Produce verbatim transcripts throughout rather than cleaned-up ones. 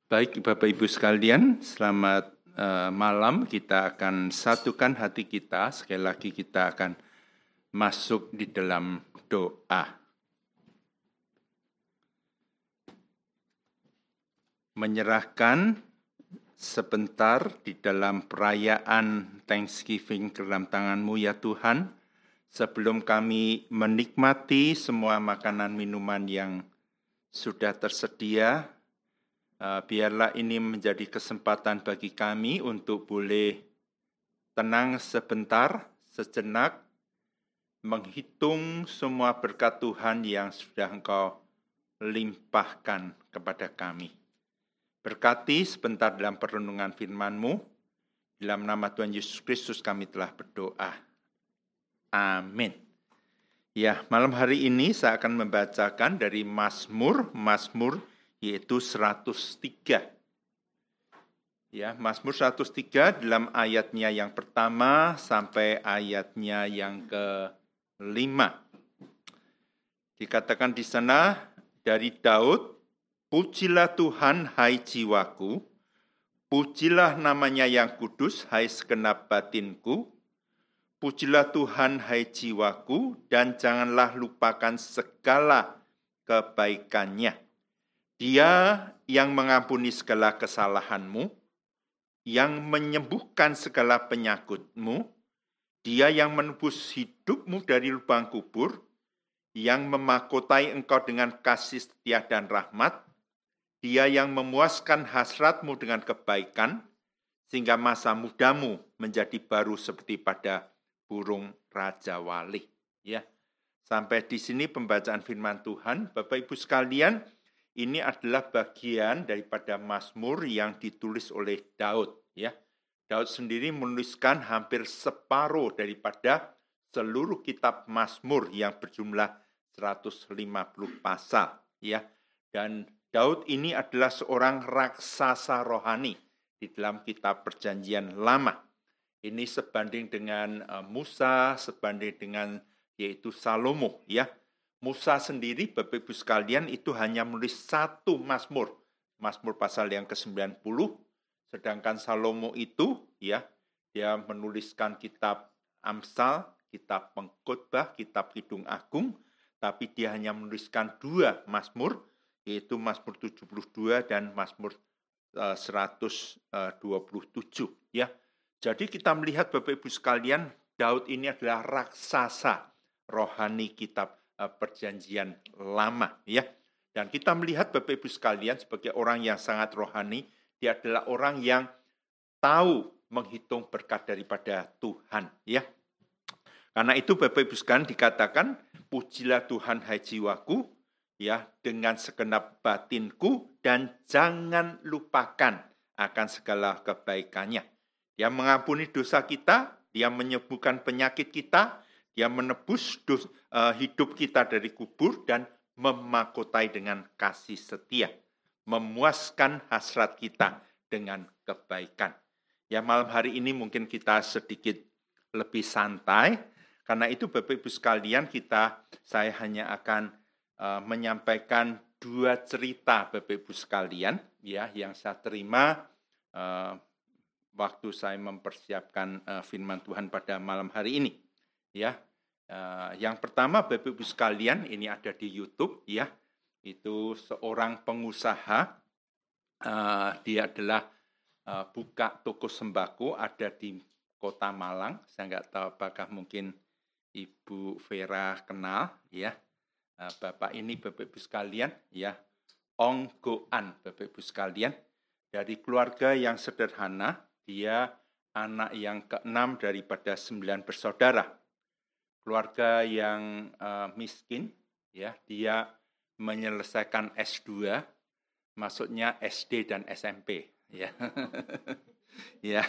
Baik Bapak Ibu sekalian, selamat uh, malam. Kita akan satukan hati kita. Sekali lagi kita akan masuk di dalam doa. Menyerahkan sebentar di dalam perayaan Thanksgiving ke dalam tangan-Mu ya Tuhan. Sebelum kami menikmati semua makanan minuman yang sudah tersedia, Uh, biarlah ini menjadi kesempatan bagi kami untuk boleh tenang sebentar, sejenak, menghitung semua berkat Tuhan yang sudah Engkau limpahkan kepada kami. Berkati sebentar dalam perenungan firman-Mu. Dalam nama Tuhan Yesus Kristus kami telah berdoa. Amin. Ya, malam hari ini saya akan membacakan dari Mazmur, Mazmur yaitu seratus tiga. Ya, Mazmur seratus tiga dalam ayatnya yang pertama sampai ayatnya yang kelima. Dikatakan di sana dari Daud, pujilah Tuhan hai jiwaku, pujilah namanya yang kudus hai segenap batinku, pujilah Tuhan hai jiwaku dan janganlah lupakan segala kebaikannya. Dia yang mengampuni segala kesalahanmu, yang menyembuhkan segala penyakitmu, Dia yang menebus hidupmu dari lubang kubur, yang memakotai engkau dengan kasih setia dan rahmat, Dia yang memuaskan hasratmu dengan kebaikan, sehingga masa mudamu menjadi baru seperti pada burung Raja Wali. Ya, sampai di sini pembacaan firman Tuhan. Bapak Ibu sekalian, ini adalah bagian daripada Mazmur yang ditulis oleh Daud. Ya, Daud sendiri menuliskan hampir separuh daripada seluruh kitab Mazmur yang berjumlah seratus lima puluh pasal. Ya, dan Daud ini adalah seorang raksasa rohani di dalam kitab Perjanjian Lama. Ini sebanding dengan Musa, sebanding dengan yaitu Salomo. Ya. Musa sendiri, Bapak Ibu sekalian, itu hanya menulis satu Mazmur, Mazmur pasal yang ke sembilan puluh, sedangkan Salomo itu, ya, dia menuliskan kitab Amsal, kitab Pengkhotbah, kitab Kidung Agung, tapi dia hanya menuliskan dua Mazmur, yaitu Mazmur tujuh puluh dua dan Mazmur uh, seratus dua puluh tujuh, ya. Jadi kita melihat Bapak Ibu sekalian, Daud ini adalah raksasa rohani kitab Perjanjian Lama, ya. Dan kita melihat Bapak Ibu sekalian sebagai orang yang sangat rohani, dia adalah orang yang tahu menghitung berkat daripada Tuhan, ya. Karena itu Bapak Ibu sekalian dikatakan, pujilah Tuhan hai jiwaku, ya, dengan segenap batinku dan jangan lupakan akan segala kebaikannya. Dia mengampuni dosa kita, dia menyembuhkan penyakit kita, Dia menebus dos, uh, hidup kita dari kubur dan memakotai dengan kasih setia. Memuaskan hasrat kita dengan kebaikan. Ya, malam hari ini mungkin kita sedikit lebih santai. Karena itu Bapak Ibu sekalian, kita saya hanya akan uh, menyampaikan dua cerita Bapak Ibu sekalian, ya, yang saya terima uh, waktu saya mempersiapkan uh, firman Tuhan pada malam hari ini. Ya, uh, yang pertama Bapak Ibu sekalian, ini ada di YouTube, ya, itu seorang pengusaha, uh, dia adalah uh, buka toko sembako, ada di Kota Malang. Saya nggak tahu apakah mungkin Ibu Vera kenal, ya, uh, Bapak ini Bapak Ibu sekalian, ya, Ong Goan, Bapak Ibu sekalian, dari keluarga yang sederhana, dia anak yang keenam daripada sembilan bersaudara. Keluarga yang uh, miskin, ya, dia menyelesaikan S dua, maksudnya S D dan S M P, ya. Ya.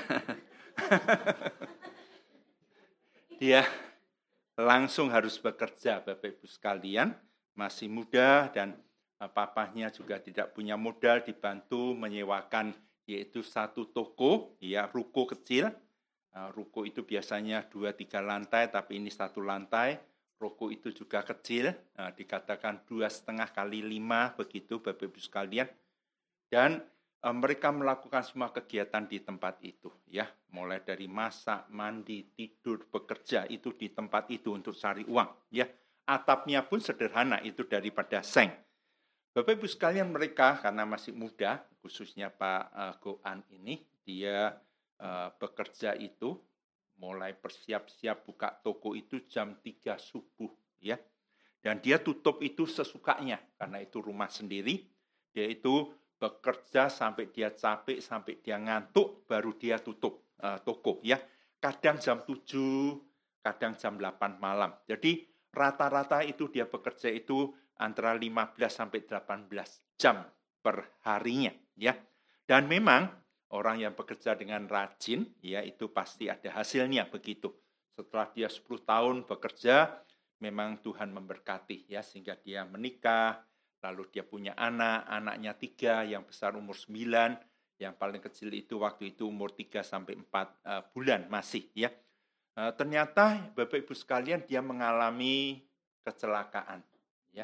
Dia langsung harus bekerja, Bapak Ibu sekalian, masih muda dan uh, papahnya juga tidak punya modal, dibantu menyewakan yaitu satu toko, ya, ruko kecil. Uh, ruko itu biasanya dua tiga lantai, tapi ini satu lantai. Ruko itu juga kecil, uh, dikatakan dua setengah kali lima begitu, Bapak Ibu sekalian. Dan Uh, mereka melakukan semua kegiatan di tempat itu, ya, mulai dari masak, mandi, tidur, bekerja itu di tempat itu untuk cari uang, ya. Atapnya pun sederhana, itu daripada seng. Bapak Ibu sekalian, mereka karena masih muda, khususnya Pak uh, Goan ini, dia uh, bekerja itu mulai bersiap-siap buka toko itu jam tiga subuh, ya. Dan dia tutup itu sesukanya, karena itu rumah sendiri. Dia itu bekerja sampai dia capek, sampai dia ngantuk, baru dia tutup uh, toko, ya. Kadang jam tujuh, kadang jam delapan malam. Jadi rata-rata itu dia bekerja itu antara lima belas sampai delapan belas jam per harinya, ya. Dan memang orang yang bekerja dengan rajin, ya, itu pasti ada hasilnya begitu. Setelah dia sepuluh tahun bekerja, memang Tuhan memberkati, ya, sehingga dia menikah, lalu dia punya anak, anaknya tiga, yang besar umur sembilan, yang paling kecil itu waktu itu umur tiga sampai empat uh, bulan masih, ya. Uh, ternyata Bapak Ibu sekalian, dia mengalami kecelakaan, ya.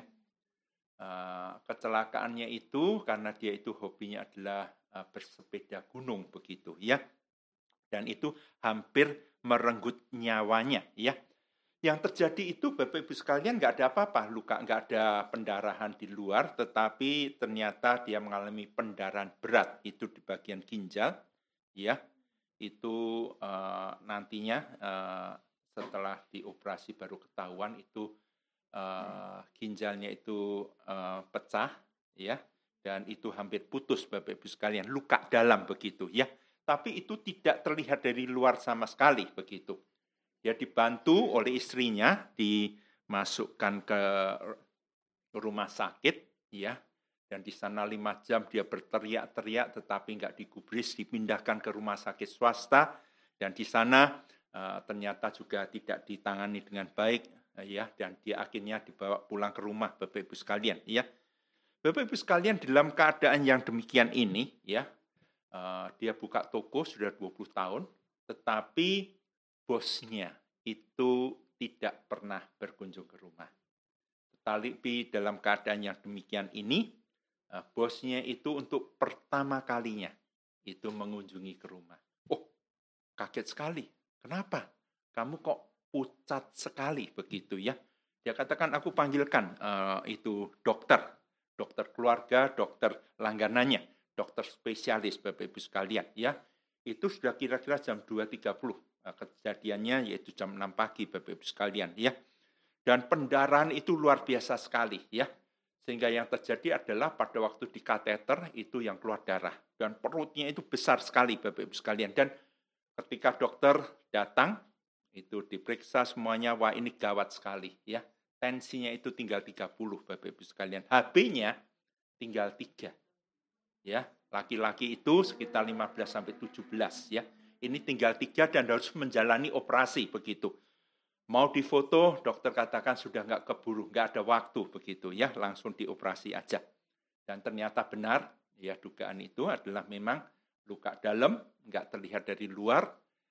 Uh, kecelakaannya itu karena dia itu hobinya adalah uh, bersepeda gunung begitu, ya. Dan itu hampir merenggut nyawanya, ya. Yang terjadi itu Bapak Ibu sekalian nggak ada apa-apa, luka nggak ada pendarahan di luar, tetapi ternyata dia mengalami pendarahan berat itu di bagian ginjal, ya. Itu uh, nantinya uh, setelah dioperasi baru ketahuan itu uh, ginjalnya itu uh, pecah, ya, dan itu hampir putus Bapak Ibu sekalian, luka dalam begitu, ya. Tapi itu tidak terlihat dari luar sama sekali begitu. Dia dibantu oleh istrinya, dimasukkan ke rumah sakit, ya, dan di sana lima jam dia berteriak-teriak, tetapi nggak digubris, dipindahkan ke rumah sakit swasta, dan di sana uh, ternyata juga tidak ditangani dengan baik, uh, ya, dan dia akhirnya dibawa pulang ke rumah, Bapak Ibu sekalian, ya. Bapak Ibu sekalian, dalam keadaan yang demikian ini, ya, uh, dia buka toko sudah dua puluh tahun, tetapi bosnya itu tidak pernah berkunjung ke rumah. Tetapi dalam keadaan yang demikian ini, bosnya itu untuk pertama kalinya itu mengunjungi ke rumah. Oh, kaget sekali. Kenapa? Kamu kok pucat sekali begitu, ya? Dia katakan, aku panggilkan uh, itu dokter, dokter keluarga, dokter langganannya, dokter spesialis Bapak Ibu sekalian, ya. Itu sudah kira-kira jam dua tiga puluh. Kejadiannya yaitu jam enam pagi Bapak Ibu sekalian, ya. Dan pendarahan itu luar biasa sekali, ya. Sehingga yang terjadi adalah pada waktu di kateter itu yang keluar darah dan perutnya itu besar sekali Bapak Ibu sekalian. Dan ketika dokter datang itu diperiksa semuanya, wah ini gawat sekali, ya. Tensinya itu tinggal tiga puluh Bapak Ibu sekalian. H B-nya tinggal tiga. Ya, laki-laki itu sekitar lima belas sampai tujuh belas, ya. Ini tinggal tiga dan harus menjalani operasi begitu. Mau difoto, dokter katakan sudah nggak keburu, nggak ada waktu begitu, ya, langsung dioperasi aja. Dan ternyata benar, ya, dugaan itu adalah memang luka dalam, nggak terlihat dari luar,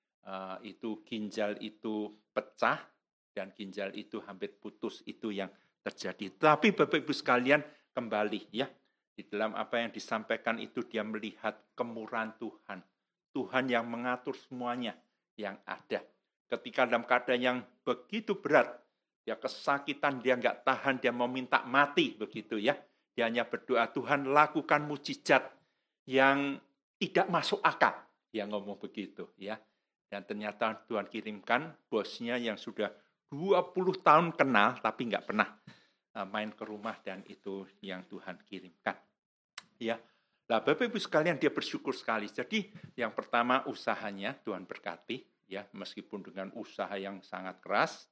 uh, itu ginjal itu pecah dan ginjal itu hampir putus, itu yang terjadi. Tapi Bapak Ibu sekalian, kembali, ya, di dalam apa yang disampaikan itu dia melihat kemurahan Tuhan. Tuhan yang mengatur semuanya yang ada. Ketika dalam keadaan yang begitu berat, dia kesakitan, dia nggak tahan, dia mau minta mati begitu, ya. Dia hanya berdoa, Tuhan lakukan mujizat yang tidak masuk akal. Dia ngomong begitu, ya. Dan ternyata Tuhan kirimkan bosnya yang sudah dua puluh tahun kenal, tapi nggak pernah main ke rumah, dan itu yang Tuhan kirimkan. Ya. Nah, Bapak Ibu sekalian, dia bersyukur sekali. Jadi yang pertama usahanya Tuhan berkati, ya, meskipun dengan usaha yang sangat keras,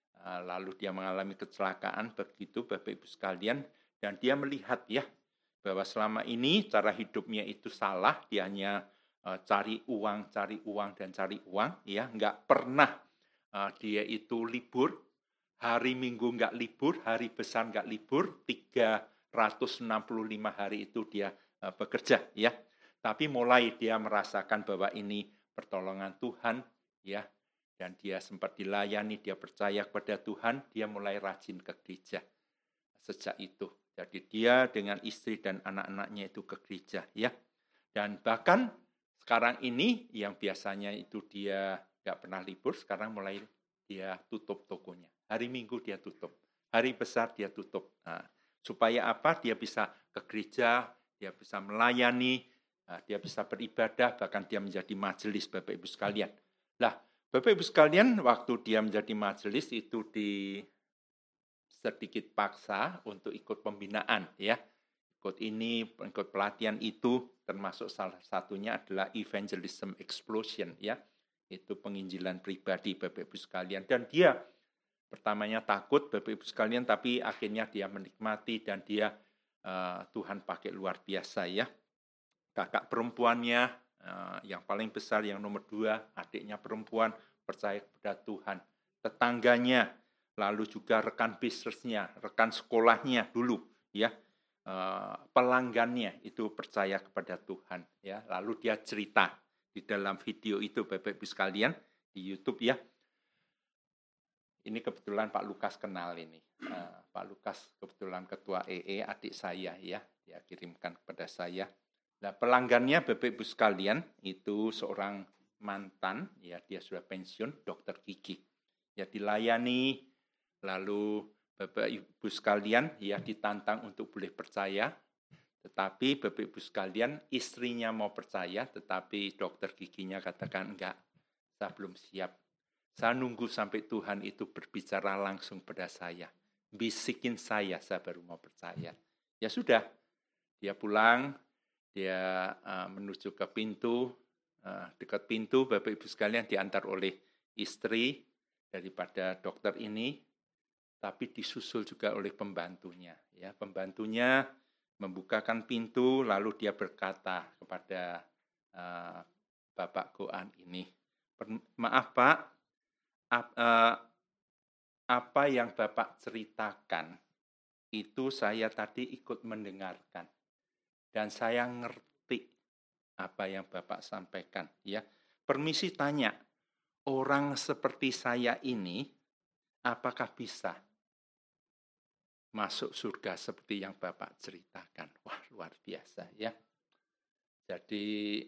lalu dia mengalami kecelakaan begitu Bapak Ibu sekalian, dan dia melihat, ya, bahwa selama ini cara hidupnya itu salah, dia hanya uh, cari uang, cari uang dan cari uang, ya, nggak pernah uh, dia itu libur, hari Minggu nggak libur, hari besar nggak libur, tiga ratus enam puluh lima hari itu dia uh, bekerja, ya. Tapi mulai dia merasakan bahwa ini pertolongan Tuhan, ya, dan dia sempat dilayani, dia percaya kepada Tuhan, dia mulai rajin ke gereja sejak itu. Jadi dia dengan istri dan anak-anaknya itu ke gereja, ya. Dan bahkan sekarang ini yang biasanya itu dia nggak pernah libur, sekarang mulai dia tutup tokonya. Hari Minggu dia tutup, hari besar dia tutup. Nah, supaya apa? Dia bisa ke gereja, dia bisa melayani, nah, dia bisa beribadah, bahkan dia menjadi majelis, Bapak Ibu sekalian. Lah, Bapak Ibu sekalian, waktu dia menjadi majelis itu di sedikit paksa untuk ikut pembinaan, ya. Ikut ini, ikut pelatihan itu, termasuk salah satunya adalah evangelism explosion, ya. Itu penginjilan pribadi, Bapak Ibu sekalian. Dan dia pertamanya takut, Bapak Ibu sekalian, tapi akhirnya dia menikmati dan dia uh, Tuhan pakai luar biasa, ya. Kakak perempuannya uh, yang paling besar, yang nomor dua, adiknya perempuan percaya kepada Tuhan. Tetangganya, lalu juga rekan bisnisnya, rekan sekolahnya dulu, ya. Uh, pelanggannya itu percaya kepada Tuhan, ya. Lalu dia cerita di dalam video itu, Bapak Ibu sekalian, di YouTube, ya. Ini kebetulan Pak Lukas kenal ini. Uh, Pak Lukas kebetulan ketua E E, adik saya, ya. Dia kirimkan kepada saya. Nah, pelanggannya Bapak Ibu sekalian itu seorang mantan, ya, dia sudah pensiun, dokter gigi. Ya, dilayani, lalu Bapak Ibu sekalian, ya, ditantang untuk boleh percaya, tetapi Bapak Ibu sekalian, istrinya mau percaya, tetapi dokter giginya katakan, enggak, saya belum siap. Saya nunggu sampai Tuhan itu berbicara langsung pada saya. Bisikin saya, saya baru mau percaya. Ya sudah, dia pulang, dia uh, menuju ke pintu, uh, dekat pintu, Bapak Ibu sekalian diantar oleh istri daripada dokter ini, tapi disusul juga oleh pembantunya. Ya, pembantunya membukakan pintu, lalu dia berkata kepada uh, Bapak Goan ini, maaf Pak, ap, uh, apa yang Bapak ceritakan itu saya tadi ikut mendengarkan dan saya ngerti apa yang Bapak sampaikan. Ya, permisi tanya, orang seperti saya ini apakah bisa masuk surga seperti yang Bapak ceritakan? Wah, luar biasa, ya. Jadi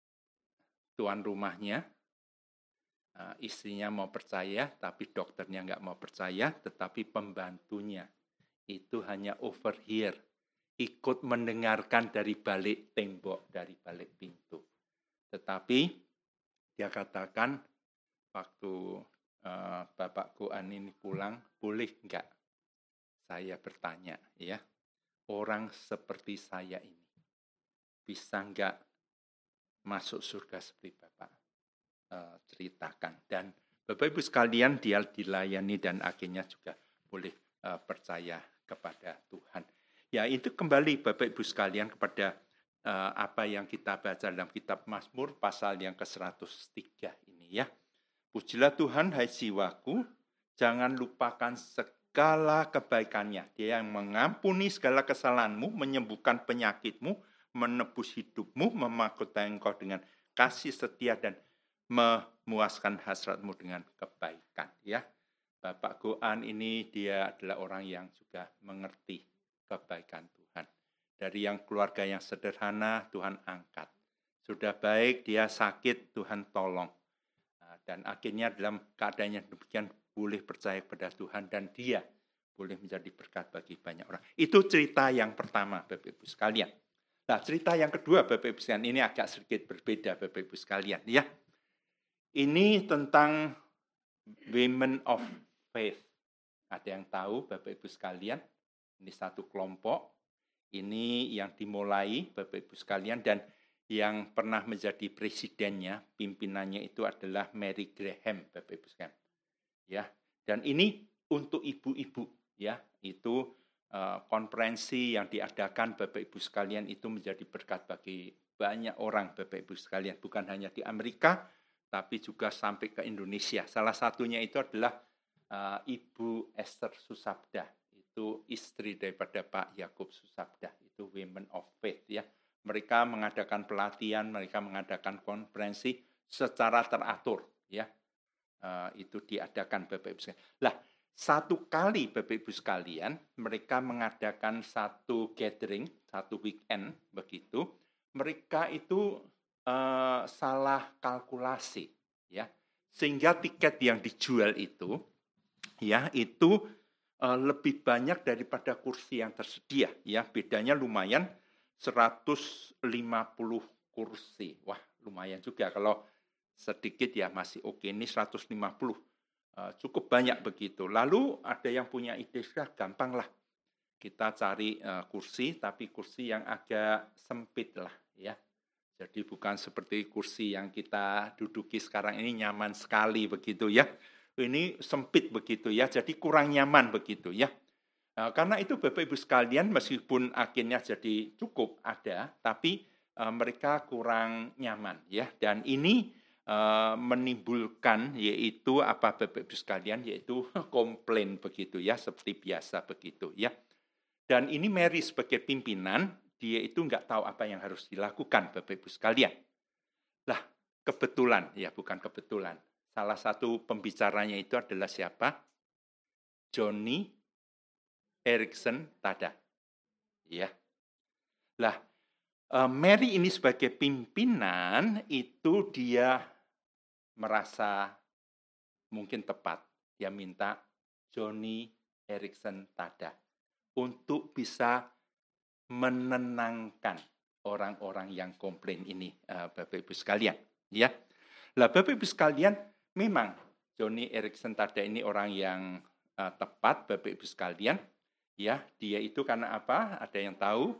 tuan rumahnya, istrinya mau percaya, tapi dokternya nggak mau percaya, tetapi pembantunya itu hanya overhear, ikut mendengarkan dari balik tembok, dari balik pintu. Tetapi dia katakan, waktu uh, Bapak Goan ini pulang, boleh nggak saya bertanya, ya, orang seperti saya ini bisa nggak masuk surga seperti Bapak uh, ceritakan? Dan Bapak Ibu sekalian, dia dilayani dan akhirnya juga boleh uh, percaya kepada Tuhan. Ya, itu kembali Bapak Ibu sekalian kepada uh, apa yang kita baca dalam kitab Mazmur pasal yang ke seratus tiga ini, ya. Pujilah Tuhan, hai jiwaku, jangan lupakan segala kebaikannya. Dia yang mengampuni segala kesalahanmu, menyembuhkan penyakitmu, menebus hidupmu, memahkota engkau dengan kasih setia dan memuaskan hasratmu dengan kebaikan. Ya, Bapak Goan ini dia adalah orang yang juga mengerti kebaikan Tuhan. Dari yang keluarga yang sederhana, Tuhan angkat. Sudah baik, dia sakit, Tuhan tolong. Dan akhirnya dalam keadaan yang demikian boleh percaya kepada Tuhan dan dia boleh menjadi berkat bagi banyak orang. Itu cerita yang pertama, Bapak Ibu sekalian. Nah, cerita yang kedua, Bapak Ibu sekalian, ini agak sedikit berbeda, Bapak Ibu sekalian, ya. Ini tentang Women of Faith. Ada yang tahu, Bapak Ibu sekalian? Ini satu kelompok. Ini yang dimulai, Bapak Ibu sekalian, dan yang pernah menjadi presidennya, pimpinannya itu adalah Mary Graham, Bapak Ibu sekalian. Ya, dan ini untuk ibu-ibu, ya, itu uh, konferensi yang diadakan Bapak Ibu sekalian itu menjadi berkat bagi banyak orang, Bapak Ibu sekalian, bukan hanya di Amerika, tapi juga sampai ke Indonesia. Salah satunya itu adalah uh, Ibu Esther Susabda, itu istri daripada Pak Yakub Susabda, itu Women of Faith, ya. Mereka mengadakan pelatihan, mereka mengadakan konferensi secara teratur, ya. Uh, itu diadakan Bapak Ibu sekalian. Lah, satu kali Bapak Ibu sekalian, mereka mengadakan satu gathering, satu weekend begitu. mereka itu uh, salah kalkulasi, ya, sehingga tiket yang dijual itu, ya, itu uh, lebih banyak daripada kursi yang tersedia, ya, bedanya lumayan seratus lima puluh kursi, wah lumayan juga kalau sedikit ya masih oke, ini seratus lima puluh. Uh, cukup banyak begitu. Lalu ada yang punya ide, sudah gampang lah. Kita cari uh, kursi, tapi kursi yang agak sempit lah, ya. Jadi bukan seperti kursi yang kita duduki sekarang ini nyaman sekali begitu ya. Ini sempit begitu ya, jadi kurang nyaman begitu ya. Uh, karena itu Bapak Ibu sekalian, meskipun akhirnya jadi cukup ada, tapi uh, mereka kurang nyaman ya. Dan ini Uh, menimbulkan yaitu apa Bapak Ibu sekalian, yaitu komplain begitu ya, seperti biasa begitu ya. Dan ini Mary sebagai pimpinan, dia itu nggak tahu apa yang harus dilakukan Bapak Ibu sekalian. Lah, kebetulan ya, bukan kebetulan, salah satu pembicaranya itu adalah siapa? Joni Eareckson Tada. Ya. Lah, uh, Mary ini sebagai pimpinan itu dia merasa mungkin tepat. Dia minta Joni Eareckson Tada untuk bisa menenangkan orang-orang yang komplain ini, uh, Bapak Ibu sekalian. Ya, lah Bapak Ibu sekalian, memang Joni Eareckson Tada ini orang yang uh, tepat, Bapak Ibu sekalian. Ya, dia itu karena apa? Ada yang tahu?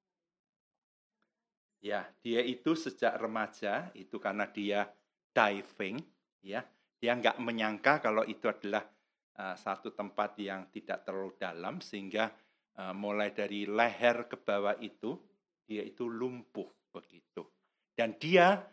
Ya, dia itu sejak remaja itu karena dia diving, ya. Dia nggak menyangka kalau itu adalah uh, satu tempat yang tidak terlalu dalam, sehingga uh, mulai dari leher ke bawah itu, dia itu lumpuh begitu. Dan dia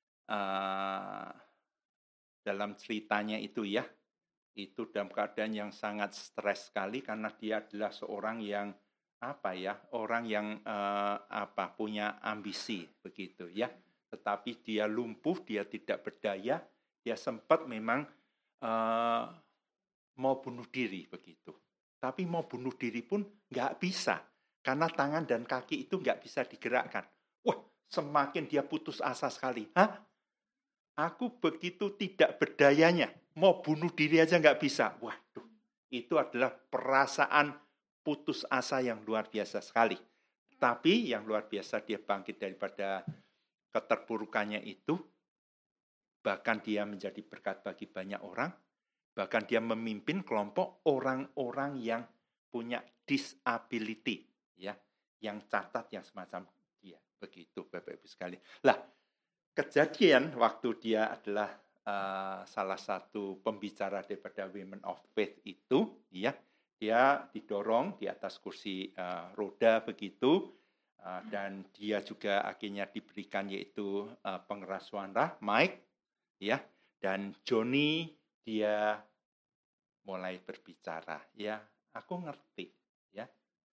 uh, dalam ceritanya itu ya, itu dalam keadaan yang sangat stres sekali karena dia adalah seorang yang apa ya, orang yang uh, apa punya ambisi begitu ya. Tetapi dia lumpuh, dia tidak berdaya. Dia sempat memang uh, mau bunuh diri begitu. Tapi mau bunuh diri pun nggak bisa. Karena tangan dan kaki itu nggak bisa digerakkan. Wah, semakin dia putus asa sekali. Hah? Aku begitu tidak berdayanya. Mau bunuh diri aja nggak bisa. Waduh, itu adalah perasaan putus asa yang luar biasa sekali. Tapi yang luar biasa, dia bangkit daripada keterpurukannya itu, bahkan dia menjadi berkat bagi banyak orang, bahkan dia memimpin kelompok orang-orang yang punya disability, ya, yang catat yang semacam dia, begitu Bapak Ibu sekalian. Lah, kejadian waktu dia adalah uh, salah satu pembicara daripada Women of Faith itu, ya, dia didorong di atas kursi uh, roda begitu. Uh, dan dia juga akhirnya diberikan yaitu uh, pengeras suara, mic, ya, dan Joni dia mulai berbicara, ya, aku ngerti, ya,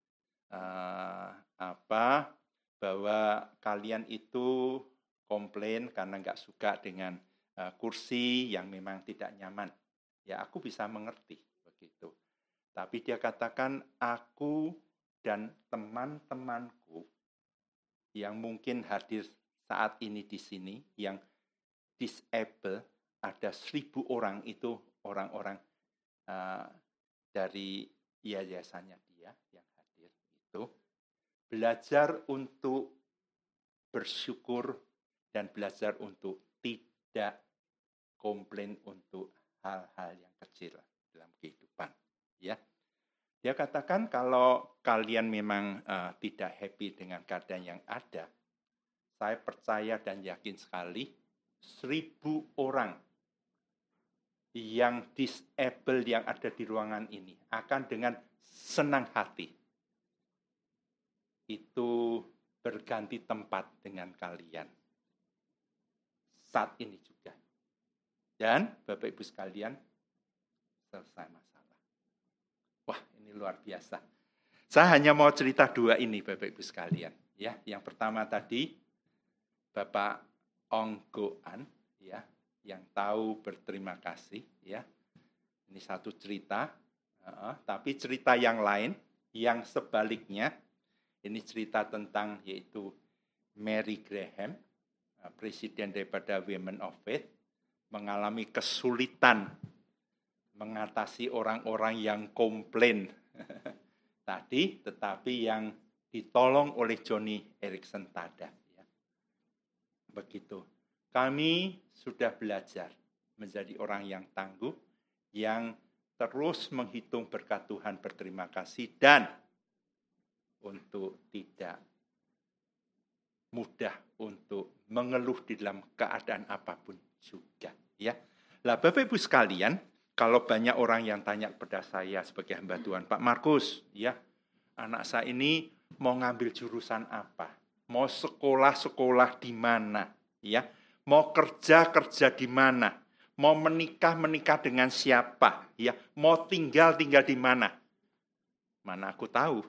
uh, apa bahwa kalian itu komplain karena nggak suka dengan uh, kursi yang memang tidak nyaman, ya, aku bisa mengerti begitu. Tapi dia katakan, aku dan teman-temanku yang mungkin hadir saat ini di sini, yang disable, ada seribu orang itu orang-orang uh, dari yayasannya dia yang hadir itu, belajar untuk bersyukur dan belajar untuk tidak komplain untuk hal-hal yang kecil dalam kehidupan. Ya, dia katakan kalau kalian memang uh, tidak happy dengan keadaan yang ada, saya percaya dan yakin sekali seribu orang yang disable yang ada di ruangan ini akan dengan senang hati itu berganti tempat dengan kalian saat ini juga. Dan Bapak Ibu sekalian, selesai masalah. Wah, ini luar biasa. Saya hanya mau cerita dua ini Bapak Ibu sekalian. Ya, yang pertama tadi Bapak Ong Goan, ya, yang tahu berterima kasih, ya. Ini satu cerita, uh, tapi cerita yang lain, yang sebaliknya, ini cerita tentang yaitu Mary Graham, presiden daripada Women of Faith, mengalami kesulitan mengatasi orang-orang yang komplain tadi, tetapi yang ditolong oleh Joni Eareckson Tada. Ya. Begitu. Kami sudah belajar menjadi orang yang tangguh, yang terus menghitung berkat Tuhan, berterima kasih, dan untuk tidak mudah untuk mengeluh di dalam keadaan apapun juga. Ya. Lah Bapak Ibu sekalian, kalau banyak orang yang tanya kepada saya sebagai hamba Tuhan, Pak Markus, ya, anak saya ini mau ngambil jurusan apa? Mau sekolah-sekolah di mana? Ya, mau kerja-kerja di mana? Mau menikah-menikah dengan siapa? Ya, mau tinggal-tinggal di mana? Mana aku tahu.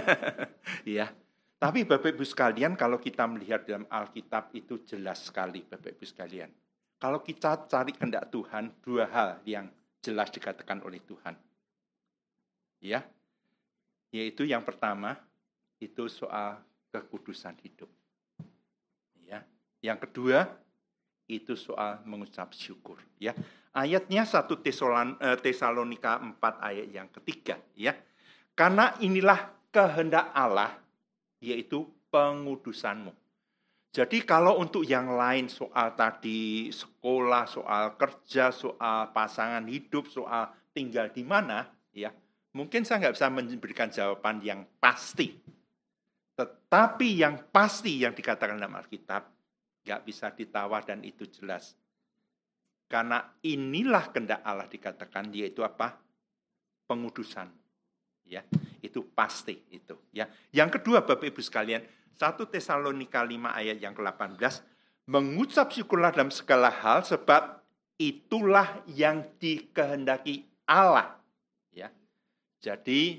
Ya. Tapi Bapak Ibu sekalian, kalau kita melihat dalam Alkitab itu jelas sekali Bapak Ibu sekalian. Kalau kita cari kehendak Tuhan, dua hal yang jelas dikatakan oleh Tuhan. Ya. Yaitu yang pertama, itu soal kekudusan hidup. Ya. Yang kedua, itu soal mengucap syukur. Ya. Ayatnya satu Tesalonika empat ayat yang ketiga. Ya. Karena inilah kehendak Allah, yaitu pengudusanmu. Jadi kalau untuk yang lain, soal tadi sekolah, soal kerja, soal pasangan hidup, soal tinggal di mana, ya mungkin saya nggak bisa memberikan jawaban yang pasti. Tetapi yang pasti yang dikatakan dalam Alkitab, nggak bisa ditawar dan itu jelas. Karena inilah kehendak Allah dikatakan, yaitu apa? Pengudusan. Ya, itu pasti itu. Ya, yang kedua Bapak Ibu sekalian, satu Tesalonika lima ayat yang ke delapan belas, mengucap syukurlah dalam segala hal sebab itulah yang dikehendaki Allah. Ya, jadi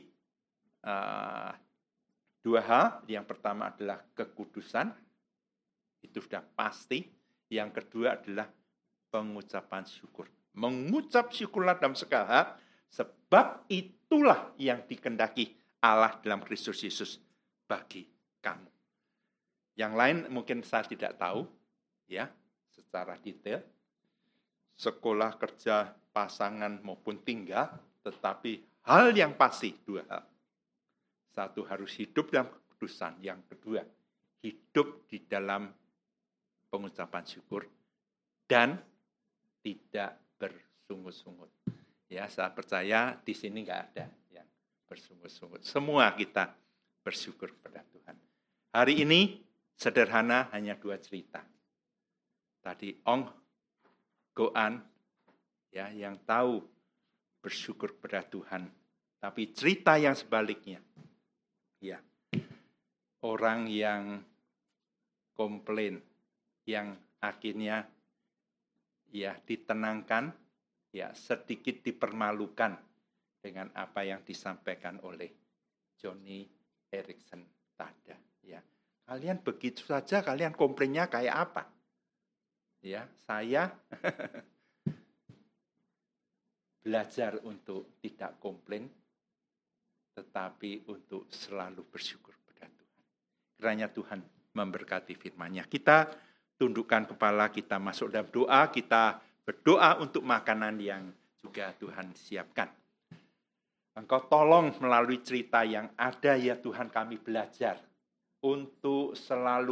uh, dua hal, yang pertama adalah kekudusan, itu sudah pasti. Yang kedua adalah pengucapan syukur. Mengucap syukurlah dalam segala hal sebab itulah yang dikehendaki Allah dalam Kristus Yesus bagi kamu. Yang lain mungkin saya tidak tahu, ya, secara detail. Sekolah, kerja, pasangan maupun tinggal, tetapi hal yang pasti dua hal. Satu, harus hidup dalam kekudusan. Yang kedua, hidup di dalam pengucapan syukur dan tidak bersungut-sungut. Ya, saya percaya di sini nggak ada yang bersungut-sungut. Semua kita bersyukur kepada Tuhan. Hari ini sederhana, hanya dua cerita. Tadi Ong Goan, ya, yang tahu bersyukur kepada Tuhan. Tapi cerita yang sebaliknya, ya, orang yang komplain, yang akhirnya ya ditenangkan, ya sedikit dipermalukan dengan apa yang disampaikan oleh Joni Eareckson Tada. Ya, kalian begitu saja, kalian komplainnya kayak apa? Ya, saya belajar untuk tidak komplain, tetapi untuk selalu bersyukur kepada Tuhan. Kiranya Tuhan memberkati firman-Nya. Kita tundukkan kepala, kita masuk dalam doa, kita berdoa untuk makanan yang juga Tuhan siapkan. Engkau tolong melalui cerita yang ada, ya Tuhan, kami belajar untuk selalu